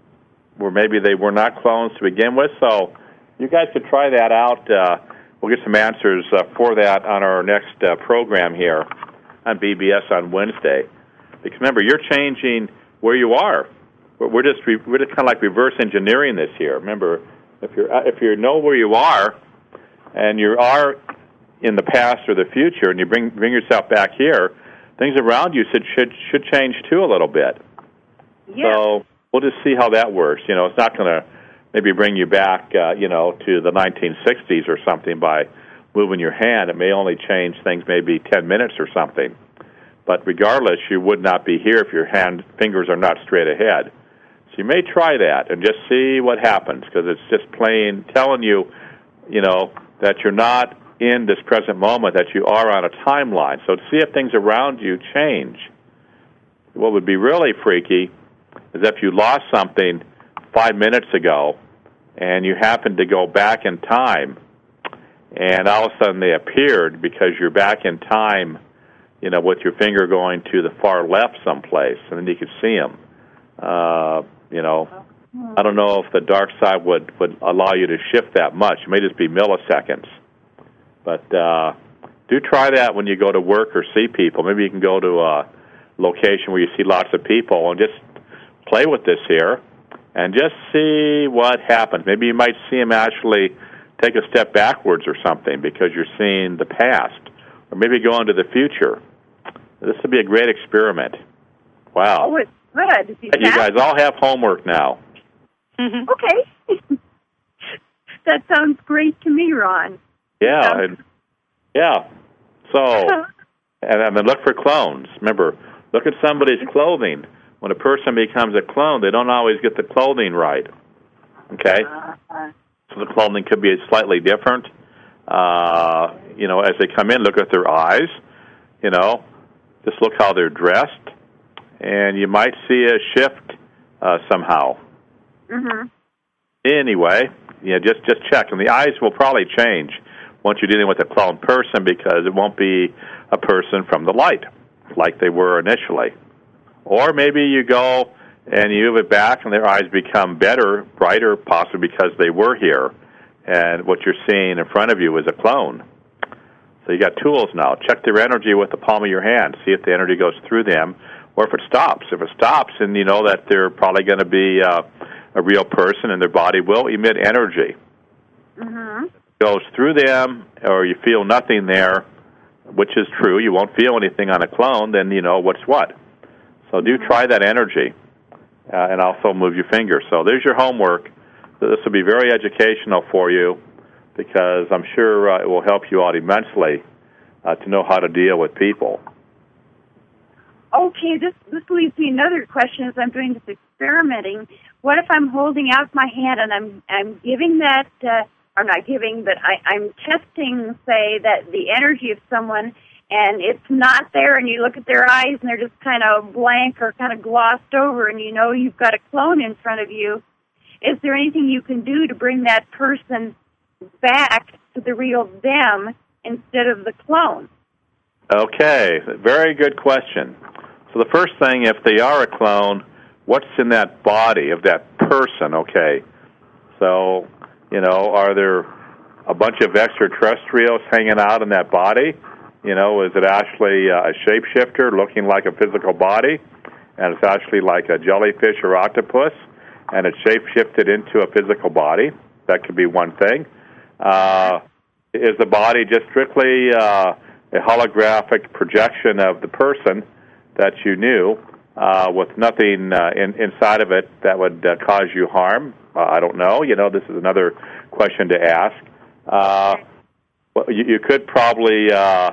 Or maybe they were not clones to begin with? So you guys could try that out. Uh, we'll get some answers uh, for that on our next uh, program here on B B S on Wednesday. Because remember, you're changing where you are. We're just we're just kind of like reverse engineering this here. Remember, if you if you know where you are, and you are in the past or the future, and you bring bring yourself back here, things around you should should should change too a little bit. Yeah. So we'll just see how that works. You know, it's not going to maybe bring you back, uh, you know, to the nineteen sixties or something by moving your hand. It may only change things maybe ten minutes or something. But regardless, you would not be here if your hand fingers are not straight ahead. So you may try that and just see what happens, because it's just plain telling you, you know, that you're not in this present moment, that you are on a timeline. So to see if things around you change. What would be really freaky is if you lost something five minutes ago and you happened to go back in time, and all of a sudden they appeared because you're back in time, you know, with your finger going to the far left someplace, and then you could see them. Uh, you know, I don't know if the dark side would, would allow you to shift that much. It may just be milliseconds. But uh, do try that when you go to work or see people. Maybe you can go to a location where you see lots of people and just play with this here and just see what happens. Maybe you might see them actually take a step backwards or something because you're seeing the past. Or maybe go into the future. This would be a great experiment. Wow. Oh, it's good. You, you guys all have homework now. Mm-hmm. Okay. That sounds great to me, Ron. Yeah, and, yeah. So, and, and then look for clones. Remember, look at somebody's clothing. When a person becomes a clone, they don't always get the clothing right. Okay? So the clothing could be slightly different. Uh, you know, as they come in, look at their eyes. You know, just look how they're dressed. And you might see a shift uh, somehow. Mm-hmm. Anyway, yeah, just, just check. And the eyes will probably change once you're dealing with a clone person, because it won't be a person from the light like they were initially. Or maybe you go and you move it back and their eyes become better, brighter, possibly because they were here, and what you're seeing in front of you is a clone. So you got tools now. Check their energy with the palm of your hand. See if the energy goes through them, or if it stops. If it stops, and you know that they're probably going to be uh, a real person, and their body will emit energy. Mm-hmm. Goes through them, or you feel nothing there, which is true, you won't feel anything on a clone, then you know what's what. So do try that energy, uh, and also move your finger. So there's your homework. This will be very educational for you, because I'm sure uh, it will help you out immensely uh, to know how to deal with people. Okay, this this leads me another question as I'm doing this experimenting. What if I'm holding out my hand and I'm I'm giving that, uh, or not giving, but I, I'm testing, say, that the energy of someone, and it's not there, and you look at their eyes and they're just kind of blank or kind of glossed over, and you know you've got a clone in front of you. Is there anything you can do to bring that person back to the real them instead of the clone? Okay, very good question. So the first thing, if they are a clone, what's in that body of that person, okay? So, you know, are there a bunch of extraterrestrials hanging out in that body? You know, is it actually a shapeshifter looking like a physical body, and it's actually like a jellyfish or octopus, and it's shapeshifted into a physical body? That could be one thing. Uh, is the body just strictly uh, a holographic projection of the person that you knew, uh, with nothing uh, in, inside of it that would uh, cause you harm? Uh, I don't know. You know, this is another question to ask. Uh, well, you, you could probably uh,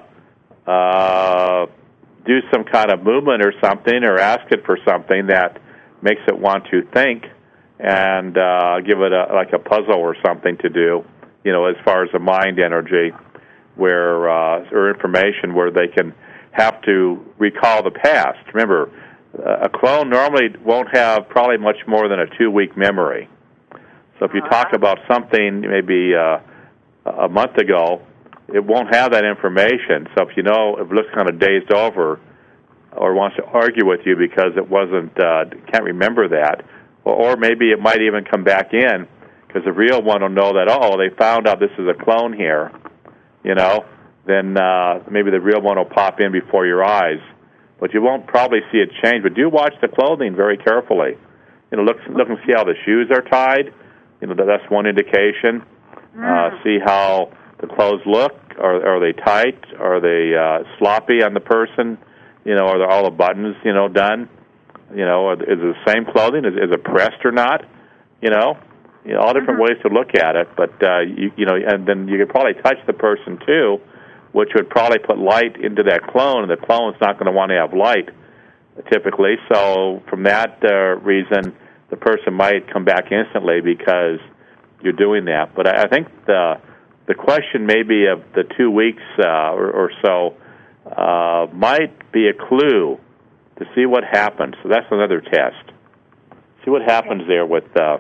uh, do some kind of movement or something, or ask it for something that makes it want to think, and uh, give it a, like a puzzle or something to do, you know, as far as the mind energy, where uh, or information where they can have to recall the past. Remember, uh, a clone normally won't have probably much more than a two-week memory. So if you talk about something maybe uh, a month ago, it won't have that information. So if you know, if it looks kind of dazed over, or wants to argue with you because it wasn't, uh, can't remember that, or, or maybe it might even come back in, because the real one will know that, oh, they found out this is a clone here, you know, then uh, maybe the real one will pop in before your eyes. But you won't probably see it change. But do watch the clothing very carefully. You know, look, look and see how the shoes are tied. You know, that's one indication. Uh, see how the clothes look. Are, are they tight? Are they uh, sloppy on the person? You know, are there all the buttons, you know, done? You know, is it the same clothing? Is, is it pressed or not? You know, you know all different mm-hmm. ways to look at it. But, uh, you, you know, and then you could probably touch the person, too, which would probably put light into that clone, and the clone's not going to want to have light, typically. So from that uh, reason, the person might come back instantly because you're doing that. But I, I think the the question maybe of the two weeks uh, or, or so uh, might be a clue to see what happens. So that's another test. See what happens there with uh,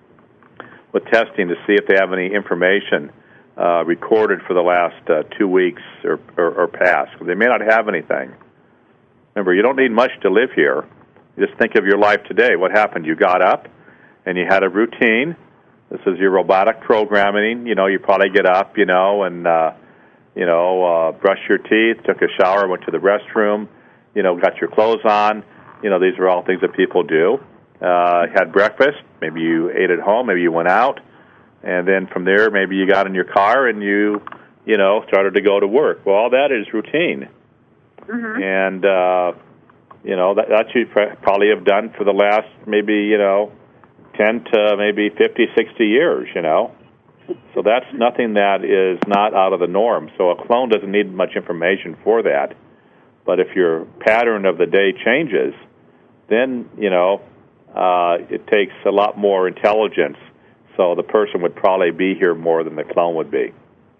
with testing to see if they have any information Uh, recorded for the last uh, two weeks or, or, or past. They may not have anything. Remember, you don't need much to live here. Just think of your life today. What happened? You got up, and you had a routine. This is your robotic programming. You know, you probably get up, you know, and, uh, you know, uh, brush your teeth, took a shower, went to the restroom, you know, got your clothes on. You know, these are all things that people do. Uh, had breakfast. Maybe you ate at home. Maybe you went out. And then from there, maybe you got in your car and you, you know, started to go to work. Well, all that is routine. Mm-hmm. And, uh, you know, that, that you probably have done for the last maybe, you know, ten to maybe fifty, sixty years, you know. So that's nothing that is not out of the norm. So a clone doesn't need much information for that. But if your pattern of the day changes, then, you know, uh, it takes a lot more intelligence. So the person would probably be here more than the clone would be.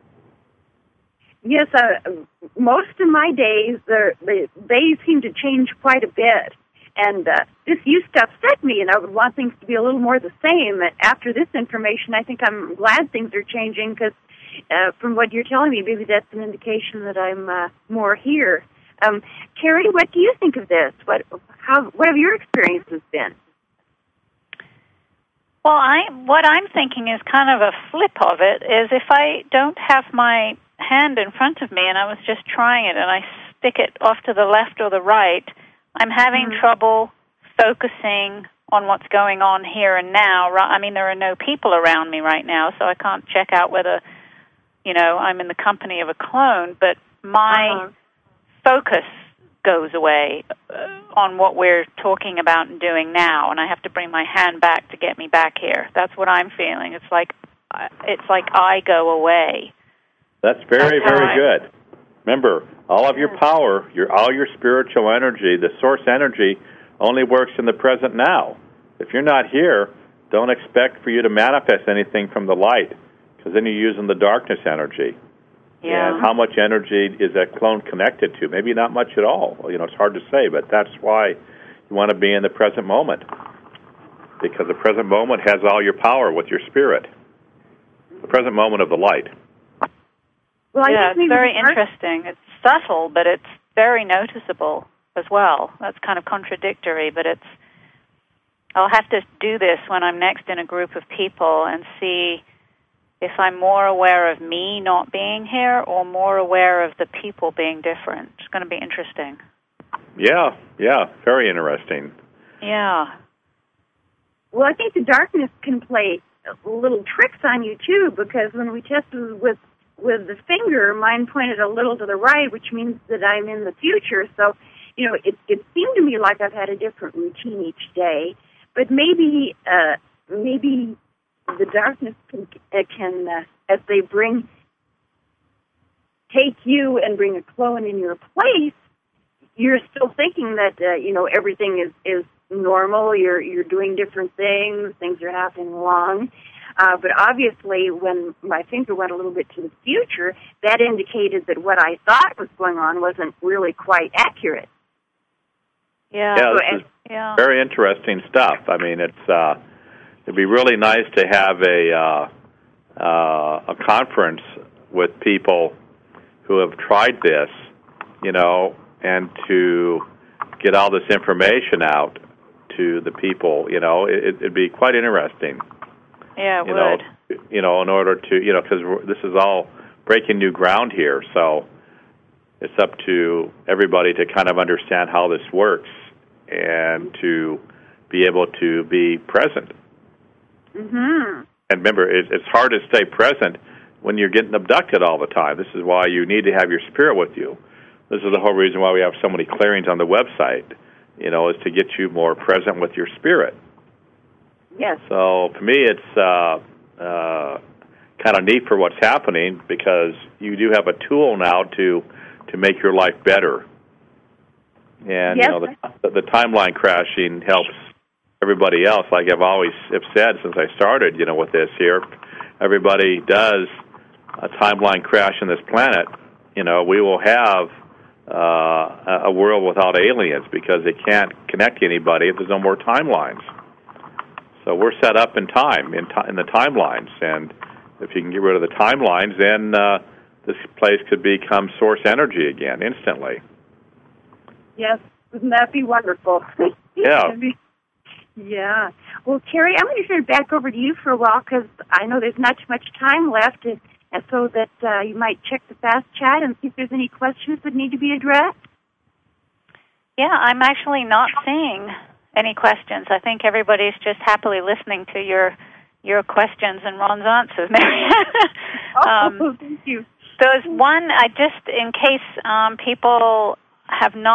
Yes, uh, most of my days, they, they seem to change quite a bit. And uh, this used to upset me, and I would want things to be a little more the same. And after this information, I think I'm glad things are changing, because uh, from what you're telling me, maybe that's an indication that I'm uh, more here. Um, Carrie, what do you think of this? What, how, what have your experiences been? Well, I what I'm thinking is kind of a flip of it, is if I don't have my hand in front of me and I was just trying it and I stick it off to the left or the right, I'm having mm-hmm. trouble focusing on what's going on here and now. I mean, there are no people around me right now, so I can't check out whether, you know, I'm in the company of a clone, but my uh-huh. focus goes away uh, on what we're talking about and doing now, and I have to bring my hand back to get me back here. That's what I'm feeling. It's like it's like I go away. That's very, That's very I, good. Remember, all of your power, your all your spiritual energy, the source energy, only works in the present now. If you're not here, don't expect for you to manifest anything from the light, because then you're using the darkness energy. Yeah. And how much energy is that clone connected to? Maybe not much at all. You know, it's hard to say, but that's why you want to be in the present moment, because the present moment has all your power with your spirit. The present moment of the light. Well, yeah, it's very interesting. It's subtle, but it's very noticeable as well. That's kind of contradictory, but it's. I'll have to do this when I'm next in a group of people and see if I'm more aware of me not being here or more aware of the people being different. It's going to be interesting. Yeah, yeah, very interesting. Yeah. Well, I think the darkness can play little tricks on you, too, because when we tested with, with the finger, mine pointed a little to the right, which means that I'm in the future. So, you know, it, it seemed to me like I've had a different routine each day, but maybe, uh, maybe... the darkness can, uh, can uh, as they bring, take you and bring a clone in your place, you're still thinking that, uh, you know, everything is, is normal, you're you're doing different things, things are happening along. Uh, but obviously, when my finger went a little bit to the future, that indicated that what I thought was going on wasn't really quite accurate. Yeah, yeah, so, this and, is yeah. very interesting stuff. I mean, it's... Uh, It'd be really nice to have a uh, uh, a conference with people who have tried this, you know, and to get all this information out to the people. You know, it, it'd be quite interesting. Yeah, it you would. Know, you know, in order to, you know, because this is all breaking new ground here, so it's up to everybody to kind of understand how this works and to be able to be present. Mm-hmm. And remember, it, it's hard to stay present when you're getting abducted all the time. This is why you need to have your spirit with you. This is the whole reason why we have so many clearings on the website, you know, is to get you more present with your spirit. Yes. So for me, it's uh, uh, kind of neat for what's happening, because you do have a tool now to to make your life better. And, yes. you know, the, the timeline crashing helps everybody else. Like I've always have said since I started, you know, with this here, everybody does a timeline crash on this planet, you know, we will have uh, a world without aliens, because they can't connect to anybody if there's no more timelines. So we're set up in time, in, t- in the timelines, and if you can get rid of the timelines, then uh, this place could become source energy again instantly. Yes, wouldn't that be wonderful? Yeah. Yeah. Well, Carrie, I'm going to turn it back over to you for a while, because I know there's not too much time left, and, and so that uh, you might check the fast chat and see if there's any questions that need to be addressed. Yeah, I'm actually not seeing any questions. I think everybody's just happily listening to your your questions and Ron's answers, Mary. um, oh, thank you. There's one, I just, in case um, people have not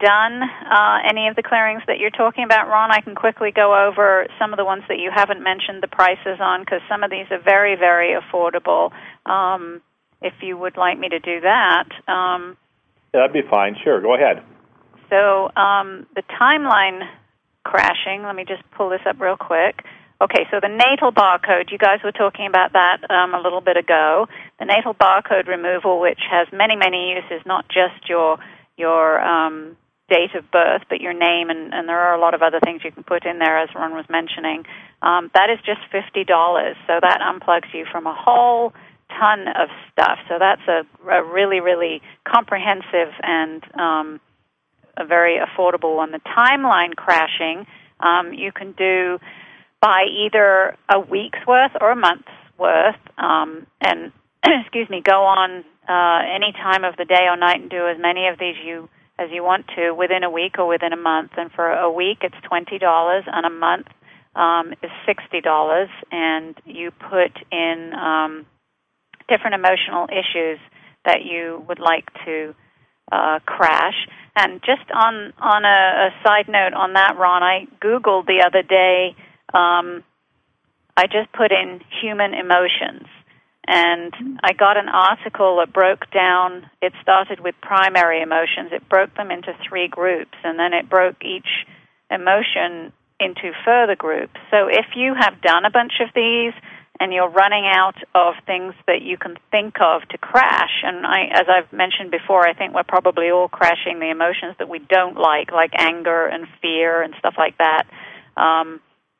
done uh, any of the clearings that you're talking about, Ron, I can quickly go over some of the ones that you haven't mentioned the prices on, because some of these are very, very affordable. Um, if you would like me to do that. Um, yeah, that'd be fine. Sure, go ahead. So um, the timeline crashing, let me just pull this up real quick. Okay, so the natal barcode, you guys were talking about that um, a little bit ago. The natal barcode removal, which has many, many uses, not just your your um, date of birth, but your name, and, and there are a lot of other things you can put in there, as Ron was mentioning. Um, that is just fifty dollars, so that unplugs you from a whole ton of stuff. So that's a, a really, really comprehensive and um, a very affordable one. The timeline crashing, um, you can do by either a week's worth or a month's worth, um, and excuse me, go on uh, any time of the day or night and do as many of these you as you want to within a week or within a month. And for a week, it's twenty dollars, and a month um, is sixty dollars. And you put in um, different emotional issues that you would like to uh, crash. And just on on a, a side note on that, Ron, I Googled the other day. Um, I just put in human emotions, and I got an article that broke down, it started with primary emotions. It broke them into three groups, and then it broke each emotion into further groups. So if you have done a bunch of these and you're running out of things that you can think of to crash, and I, as I've mentioned before, I think we're probably all crashing the emotions that we don't like, like anger and fear and stuff like that. Um,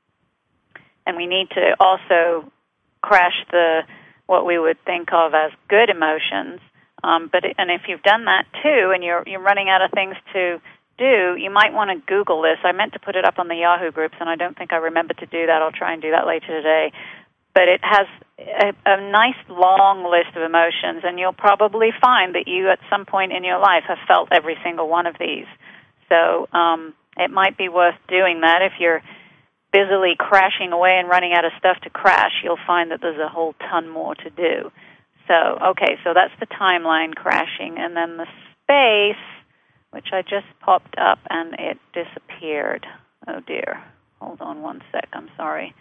And we need to also crash the what we would think of as good emotions. Um, but it, and if you've done that too, and you're you're running out of things to do, you might want to Google this. I meant to put it up on the Yahoo groups, and I don't think I remembered to do that. I'll try and do that later today. But it has a, a nice long list of emotions, and you'll probably find that you at some point in your life have felt every single one of these. So um, it might be worth doing that if you're busily crashing away and running out of stuff to crash. You'll find that there's a whole ton more to do. So, okay, so that's the timeline crashing. And then the space, which I just popped up and it disappeared. Oh, dear. Hold on one sec. I'm sorry.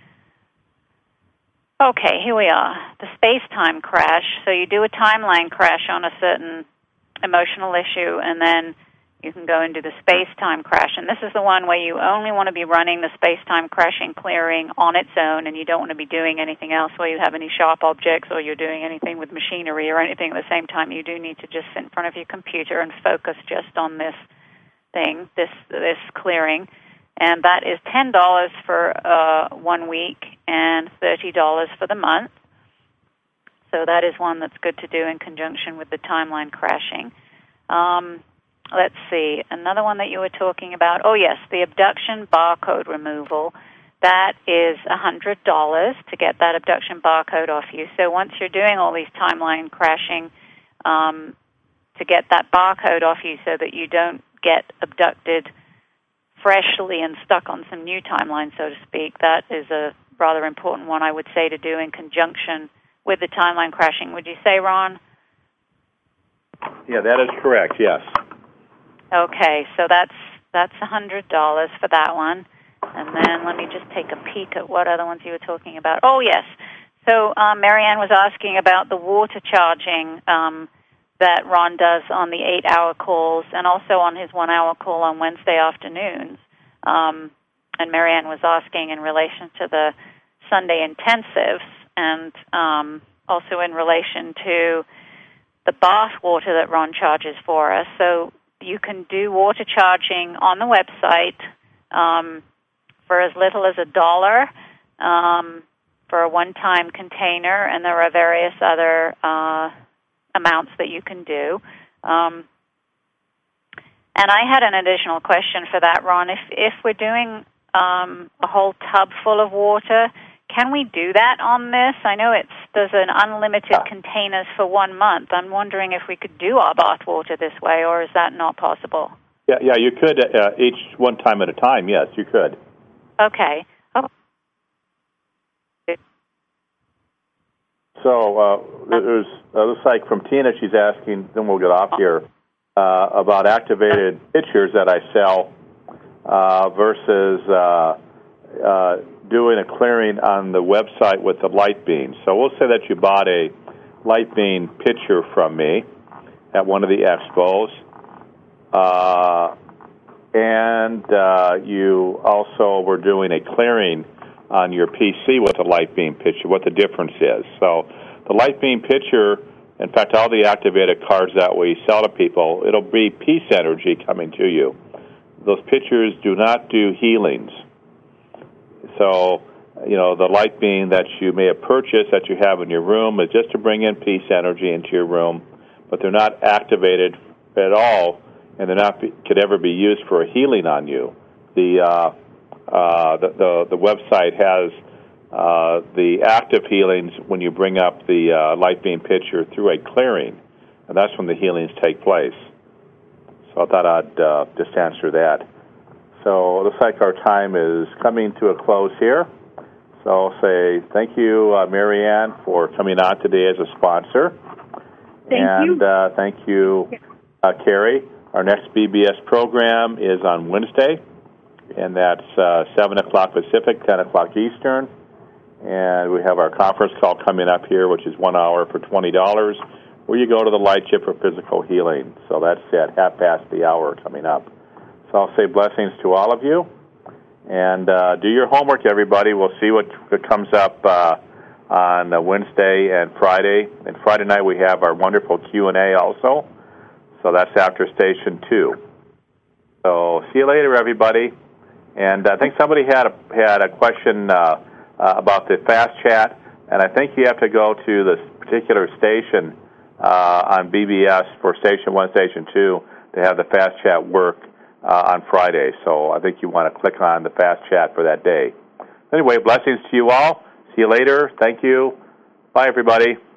Okay, here we are. The space-time crash. So you do a timeline crash on a certain emotional issue, and then you can go into the space-time crash. And this is the one where you only want to be running the space-time crashing clearing on its own, and you don't want to be doing anything else where you have any sharp objects or you're doing anything with machinery or anything at the same time. You do need to just sit in front of your computer and focus just on this thing, this this clearing. And that is ten dollars for uh, one week and thirty dollars for the month. So that is one that's good to do in conjunction with the timeline crashing. Um, Let's see, another one that you were talking about. Oh, yes, the abduction barcode removal. That is one hundred dollars to get that abduction barcode off you. So once you're doing all these timeline crashing, um, to get that barcode off you so that you don't get abducted freshly and stuck on some new timeline, so to speak, that is a rather important one, I would say, to do in conjunction with the timeline crashing. Would you say, Ron? Yeah, that is correct, yes. Okay, so that's that's one hundred dollars for that one. And then let me just take a peek at what other ones you were talking about. Oh, yes. So um, Marianne was asking about the water charging um, that Ron does on the eight-hour calls and also on his one-hour call on Wednesday afternoons. Um, and Marianne was asking in relation to the Sunday intensives and um, also in relation to the bath water that Ron charges for us. So you can do water charging on the website um, for as little as a dollar um, for a one-time container, and there are various other uh, amounts that you can do. Um, and I had an additional question for that, Ron. If if we're doing um, a whole tub full of water, can we do that on this? I know it's there's an unlimited containers for one month. I'm wondering if we could do our bath water this way, or is that not possible? Yeah, yeah, you could uh, each one time at a time. Yes, you could. Okay. Oh. So uh, there's uh, looks like from Tina, she's asking. Then we'll get off here. uh, about activated pictures that I sell uh, versus uh, uh, doing a clearing on the website with the LightBeam. So we'll say that you bought a LightBeam picture from me at one of the expos, uh, and uh, you also were doing a clearing on your P C with a LightBeam picture, what the difference is. So the LightBeam picture, in fact, all the activated cards that we sell to people, it'll be peace energy coming to you. Those pictures do not do healings. So, you know, the LightBeam that you may have purchased that you have in your room is just to bring in peace energy into your room, but they're not activated at all, and they're not be, could ever be used for a healing on you. The uh, uh, the, the the website has uh, the active healings when you bring up the uh, LightBeam picture through a clearing, and that's when the healings take place. So I thought I'd uh, just answer that. So it looks like our time is coming to a close here. So I'll say thank you, uh, Mary Ann, for coming on today as a sponsor. Thank and, you. Uh, thank you, uh, Carrie. Our next B B S program is on Wednesday, and that's uh, seven o'clock Pacific, ten o'clock Eastern. And we have our conference call coming up here, which is one hour for twenty dollars, where you go to the Light Ship for physical healing. So that's at half past the hour coming up. So I'll say blessings to all of you. And uh, do your homework, everybody. We'll see what, what comes up uh, on uh, Wednesday and Friday. And Friday night we have our wonderful Q and A also. So that's after Station two. So see you later, everybody. And I think somebody had a, had a question uh, uh, about the Fast Chat. And I think you have to go to this particular station uh, on B B S for Station one, Station two to have the Fast Chat work Uh, on Friday, so I think you want to click on the Fast Chat for that day. Anyway, blessings to you all. See you later. Thank you. Bye, everybody.